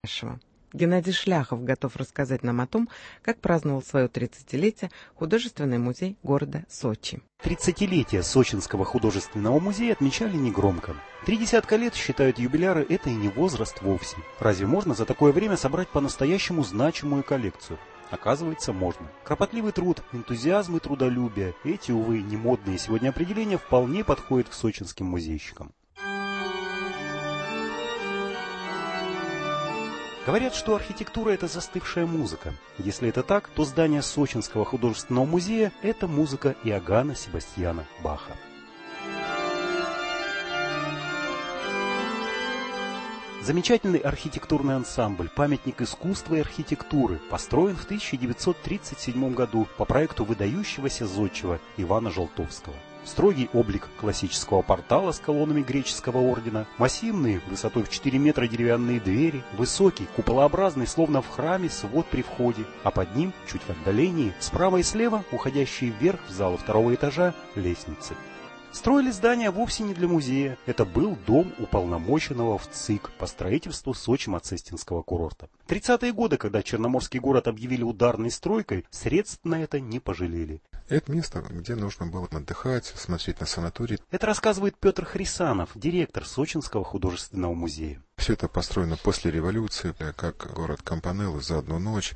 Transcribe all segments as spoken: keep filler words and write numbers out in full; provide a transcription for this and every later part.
старшего. Геннадий Шляхов готов рассказать нам о том, как праздновал свое тридцатилетие художественный музей города Сочи. Тридцатилетие Сочинского художественного музея отмечали негромко. Три десятка лет, считают юбиляры, это и не возраст вовсе. Разве можно за такое время собрать по-настоящему значимую коллекцию? Оказывается, можно. Кропотливый труд, энтузиазм и трудолюбие – эти, увы, не модные сегодня определения вполне подходят к сочинским музейщикам. Говорят, что архитектура – это застывшая музыка. Если это так, то здание Сочинского художественного музея – это музыка Иоганна Себастьяна Баха. Замечательный архитектурный ансамбль «Памятник искусства и архитектуры» построен в тысяча девятьсот тридцать седьмом году по проекту выдающегося зодчего Ивана Желтовского. Строгий облик классического портала с колоннами греческого ордена, массивные, высотой в четыре метра деревянные двери, высокий, куполообразный, словно в храме, свод при входе, а под ним, чуть в отдалении, справа и слева, уходящие вверх в залы второго этажа, лестницы. Строили здание вовсе не для музея. Это был дом уполномоченного в ЦИК по строительству Сочи-Мацестинского курорта. В тридцатые годы, когда Черноморский город объявили ударной стройкой, средств на это не пожалели. Это место, где нужно было отдыхать, смотреть на санаторий. Это рассказывает Петр Хрисанов, директор Сочинского художественного музея. Все это построено после революции, как город Кампанеллы за одну ночь.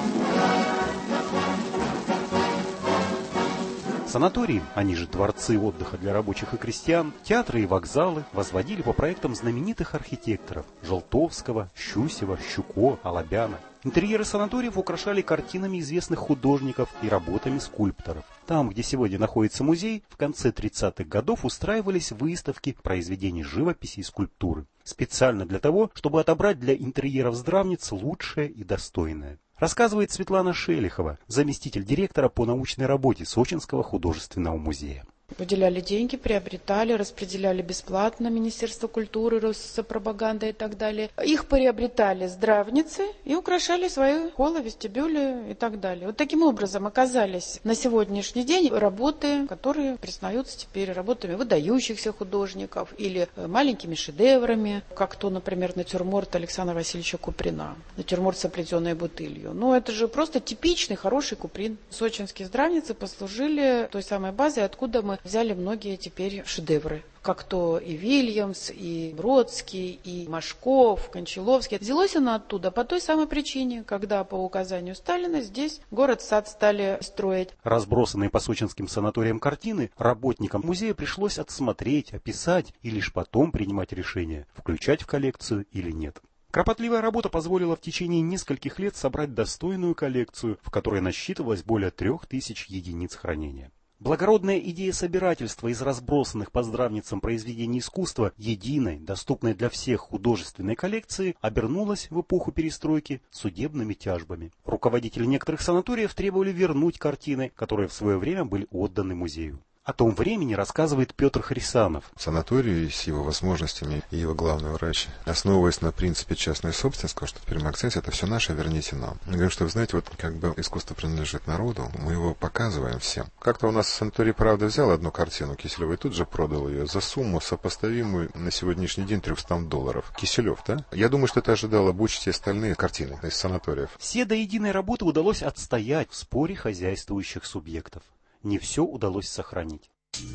Санатории, они же дворцы отдыха для рабочих и крестьян, театры и вокзалы возводили по проектам знаменитых архитекторов Желтовского, Щусева, Щуко, Алабяна. Интерьеры санаториев украшали картинами известных художников и работами скульпторов. Там, где сегодня находится музей, в конце тридцатых годов устраивались выставки произведений живописи и скульптуры. Специально для того, чтобы отобрать для интерьеров здравниц лучшее и достойное. Рассказывает Светлана Шелихова, заместитель директора по научной работе Сочинского художественного музея. Выделяли деньги, приобретали, распределяли бесплатно Министерство культуры, Россопропаганда и так далее. Их приобретали здравницы и украшали свои холлы, вестибюли и так далее. Вот таким образом оказались на сегодняшний день работы, которые признаются теперь работами выдающихся художников или маленькими шедеврами, как то, например, натюрморт Александра Васильевича Куприна. Натюрморт с оплетенной бутылью. Ну, это же просто типичный хороший Куприн. Сочинские здравницы послужили той самой базой, откуда мы взяли многие теперь шедевры, как то и Вильямс, и Бродский, и Машков, Кончаловский. Взялось оно оттуда по той самой причине, когда по указанию Сталина здесь город-сад стали строить. Разбросанные по сочинским санаториям картины работникам музея пришлось отсмотреть, описать и лишь потом принимать решение, включать в коллекцию или нет. Кропотливая работа позволила в течение нескольких лет собрать достойную коллекцию, в которой насчитывалось более трех тысяч единиц хранения. Благородная идея собирательства из разбросанных по здравницам произведений искусства единой, доступной для всех художественной коллекции, обернулась в эпоху перестройки судебными тяжбами. Руководители некоторых санаториев требовали вернуть картины, которые в свое время были отданы музею. О том времени рассказывает Петр Хрисанов. Санаторий с его возможностями и его главный врач, основываясь на принципе частной собственности, сказал, что в первом акценте это все наше, верните нам. Мы говорим, что, вы знаете, вот как бы искусство принадлежит народу, мы его показываем всем. Как-то у нас санаторий, правда, взял одну картину Киселева и тут же продал ее за сумму, сопоставимую на сегодняшний день трехстам долларов. Киселев, да? Я думаю, что это ожидало бы учить остальные картины из санаториев. Все до единой работы удалось отстоять в споре хозяйствующих субъектов. Не все удалось сохранить.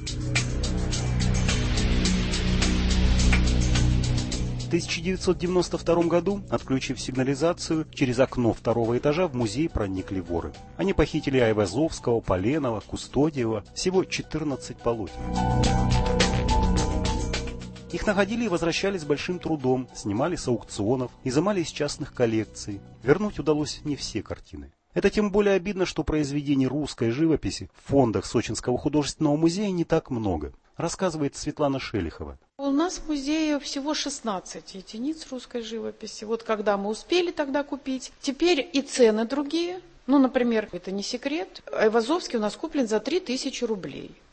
В тысяча девятьсот девяносто втором году, отключив сигнализацию, через окно второго этажа в музей проникли воры. Они похитили Айвазовского, Поленова, Кустодиева, всего четырнадцать полотен. Их находили и возвращали с большим трудом, снимали с аукционов, изымали из частных коллекций. Вернуть удалось не все картины. Это тем более обидно, что произведений русской живописи в фондах Сочинского художественного музея не так много, рассказывает Светлана Шелихова. У нас в музее всего шестнадцать единиц русской живописи. Вот когда мы успели тогда купить. Теперь и цены другие. Ну, например, это не секрет. Айвазовский у нас куплен за три тысячи рублей.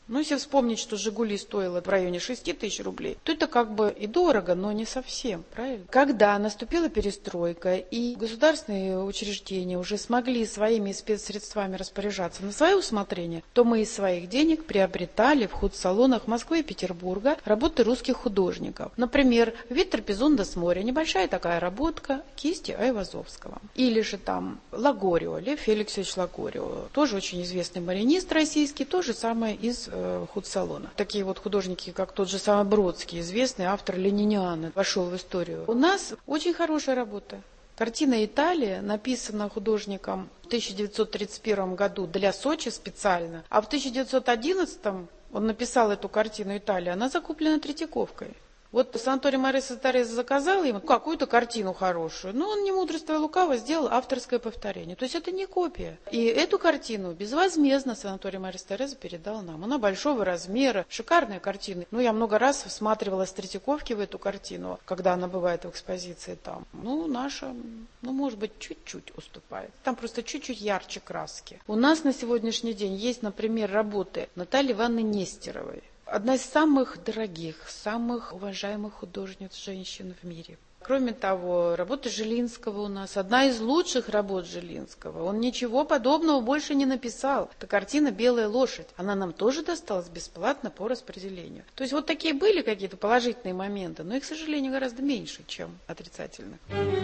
Ну, если вспомнить, что «Жигули» стоило в районе шести тысяч рублей, то это как бы и дорого, но не совсем, правильно? Когда наступила перестройка и государственные учреждения уже смогли своими спецсредствами распоряжаться на свое усмотрение, то мы из своих денег приобретали в худсалонах Москвы и Петербурга работы русских художников. Например, «Вид Трапезунда с моря», небольшая такая работка кисти Айвазовского. Или же там Лагорио, Лев Феликсович Лагорио, тоже очень известный маринист российский, то же самое из худсалона. Такие вот художники, как тот же самый Бродский, известный автор лениниана, вошел в историю. У нас очень хорошая работа. Картина «Италия» написана художником в тысяча девятьсот тридцать первом году для Сочи специально, а в тысяча девятьсот одиннадцатом он написал эту картину «Италия», она закуплена Третьяковкой. Вот санаторий Мариса Тереза заказал ему какую-то картину хорошую, но он, не мудрствуя лукаво, сделал авторское повторение. То есть это не копия. И эту картину безвозмездно санаторий Мариса Тереза передал нам. Она большого размера, шикарная картина. Ну, я много раз всматривалась с Третьяковки в эту картину, когда она бывает в экспозиции там. Ну, наша, ну, может быть, чуть-чуть уступает. Там просто чуть-чуть ярче краски. У нас на сегодняшний день есть, например, работы Натальи Ивановны Нестеровой. Одна из самых дорогих, самых уважаемых художниц женщин в мире. Кроме того, работа Жилинского у нас, одна из лучших работ Жилинского. Он ничего подобного больше не написал. Это картина «Белая лошадь». Она нам тоже досталась бесплатно по распределению. То есть вот такие были какие-то положительные моменты, но их, к сожалению, гораздо меньше, чем отрицательных.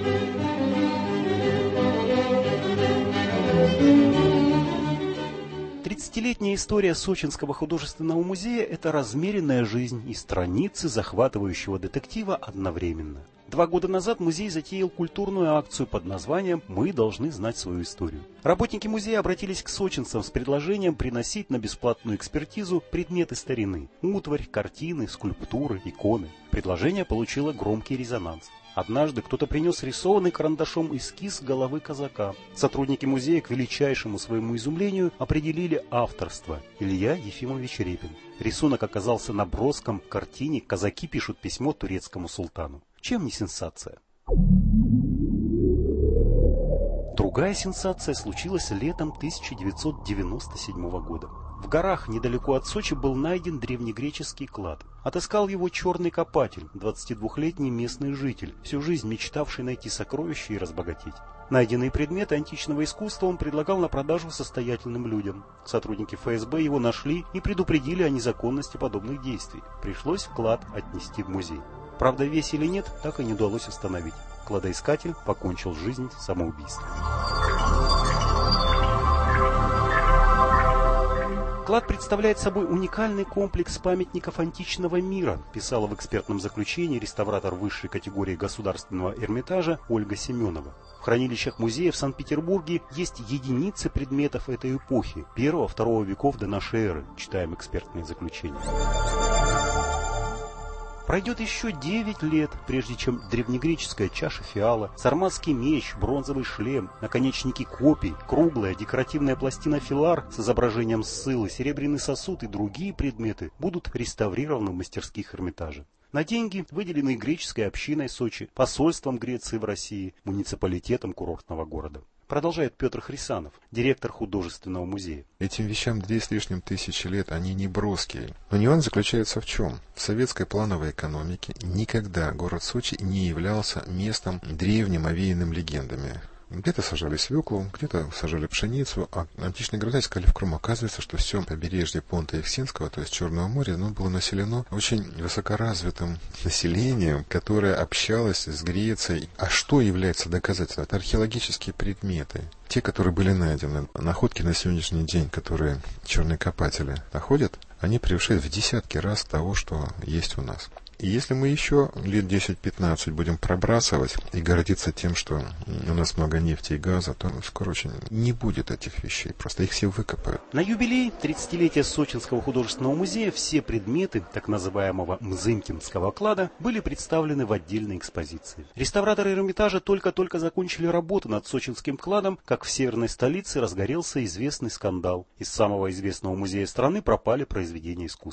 тридцатилетняя история Сочинского художественного музея – это размеренная жизнь и страницы захватывающего детектива одновременно. Два года назад музей затеял культурную акцию под названием «Мы должны знать свою историю». Работники музея обратились к сочинцам с предложением приносить на бесплатную экспертизу предметы старины – утварь, картины, скульптуры, иконы. Предложение получило громкий резонанс. Однажды кто-то принес рисованный карандашом эскиз головы казака. Сотрудники музея, к величайшему своему изумлению, определили авторство – Илья Ефимович Репин. Рисунок оказался наброском к картине «Казаки пишут письмо турецкому султану». Чем не сенсация? Другая сенсация случилась летом тысяча девятьсот девяносто седьмого года. В горах недалеко от Сочи был найден древнегреческий клад. Отыскал его черный копатель, двадцатидвухлетний местный житель, всю жизнь мечтавший найти сокровища и разбогатеть. Найденные предметы античного искусства он предлагал на продажу состоятельным людям. Сотрудники эф эс бэ его нашли и предупредили о незаконности подобных действий. Пришлось клад отнести в музей. Правда, весь или нет, так и не удалось установить. Кладоискатель покончил жизнь самоубийством. Клад представляет собой уникальный комплекс памятников античного мира, писала в экспертном заключении реставратор высшей категории Государственного Эрмитажа Ольга Семенова. В хранилищах музея в Санкт-Петербурге есть единицы предметов этой эпохи, первого-второго веков до нашей эры, читаем экспертные заключения. Пройдет еще девять лет, прежде чем древнегреческая чаша фиала, сарматский меч, бронзовый шлем, наконечники копий, круглая декоративная пластина филар с изображением ссылы, серебряный сосуд и другие предметы будут реставрированы в мастерских Эрмитажа. На деньги, выделенные греческой общиной Сочи, посольством Греции в России, муниципалитетом курортного города. Продолжает Петр Хрисанов, директор художественного музея. Этим вещам две с лишним тысячи лет, они не броские. Но нюанс заключается в чем? В советской плановой экономике никогда город Сочи не являлся местом древним, овеянным легендами. Где-то сажали свеклу, где-то сажали пшеницу, а античные города искали в Крым. Оказывается, что все побережье Понта Евксинского, то есть Черного моря, оно было населено очень высокоразвитым населением, которое общалось с Грецией. А что является доказательством? Это археологические предметы. Те, которые были найдены, находки на сегодняшний день, которые черные копатели находят, они превышают в десятки раз того, что есть у нас. И если мы еще лет десять-пятнадцать будем пробрасывать и гордиться тем, что у нас много нефти и газа, то скоро очень не будет этих вещей, просто их все выкопают. На юбилей тридцатилетия Сочинского художественного музея все предметы так называемого Мзымкинского клада были представлены в отдельной экспозиции. Реставраторы Эрмитажа только-только закончили работу над Сочинским кладом, как в северной столице разгорелся известный скандал. Из самого известного музея страны пропали произведения искусства.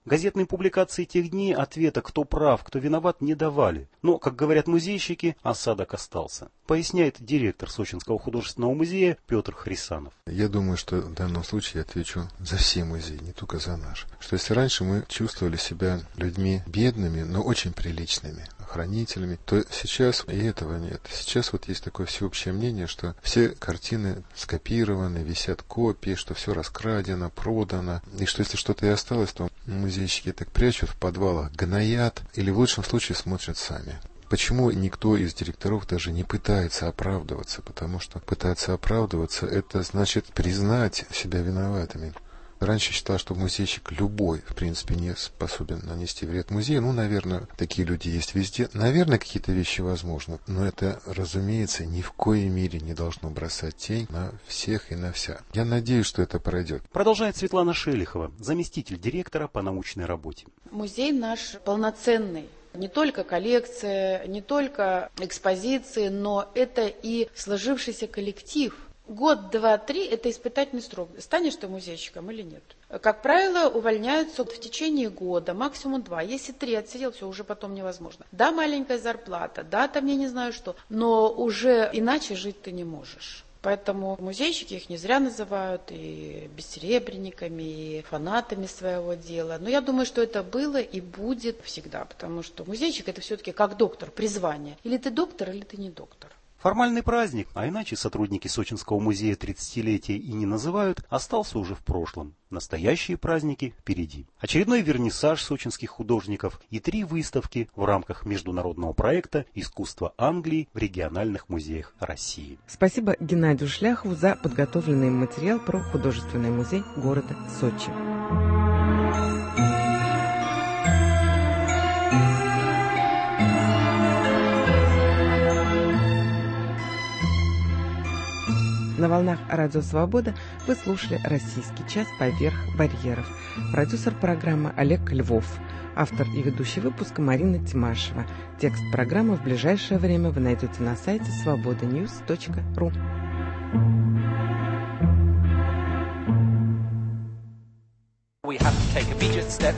Газетные публикации тех дней ответа, кто прав, кто виноват, не давали. Но, как говорят музейщики, осадок остался. Поясняет директор Сочинского художественного музея Петр Хрисанов. Я думаю, что в данном случае я отвечу за все музеи, не только за наш. Что если раньше мы чувствовали себя людьми бедными, но очень приличными, хранителями, то сейчас и этого нет. Сейчас вот есть такое всеобщее мнение, что все картины скопированы, висят копии, что все раскрадено, продано, и что если что-то и осталось, то музейщики так прячут в подвалах, гноят или в лучшем случае смотрят сами. Почему никто из директоров даже не пытается оправдываться? Потому что пытаться оправдываться — это значит признать себя виноватыми. Раньше считал, что музейщик любой, в принципе, не способен нанести вред музею. Ну, наверное, такие люди есть везде. Наверное, какие-то вещи возможны. Но это, разумеется, ни в коей мере не должно бросать тень на всех и на вся. Я надеюсь, что это пройдет. Продолжает Светлана Шелихова, заместитель директора по научной работе. Музей наш полноценный. Не только коллекция, не только экспозиции, но это и сложившийся коллектив. Год, два, три – это испытательный срок. Станешь ты музейщиком или нет? Как правило, увольняются в течение года, максимум два. Если три отсидел, все, уже потом невозможно. Да, маленькая зарплата, да, там я не знаю что, но уже иначе жить ты не можешь. Поэтому музейщики их не зря называют и бессеребренниками, и фанатами своего дела. Но я думаю, что это было и будет всегда, потому что музейщик – это все-таки как доктор, призвание. Или ты доктор, или ты не доктор. Формальный праздник, а иначе сотрудники Сочинского музея тридцатилетия и не называют, остался уже в прошлом. Настоящие праздники впереди. Очередной вернисаж сочинских художников и три выставки в рамках международного проекта «Искусство Англии» в региональных музеях России. Спасибо Геннадию Шляхову за подготовленный материал про художественный музей города Сочи. На волнах Радио Свобода вы слушали «Российский час. Поверх барьеров». Продюсер программы Олег Львов. Автор и ведущий выпуска Марина Тимашева. Текст программы в ближайшее время вы найдете на сайте свобода ньюс точка ру. We have to take immediate steps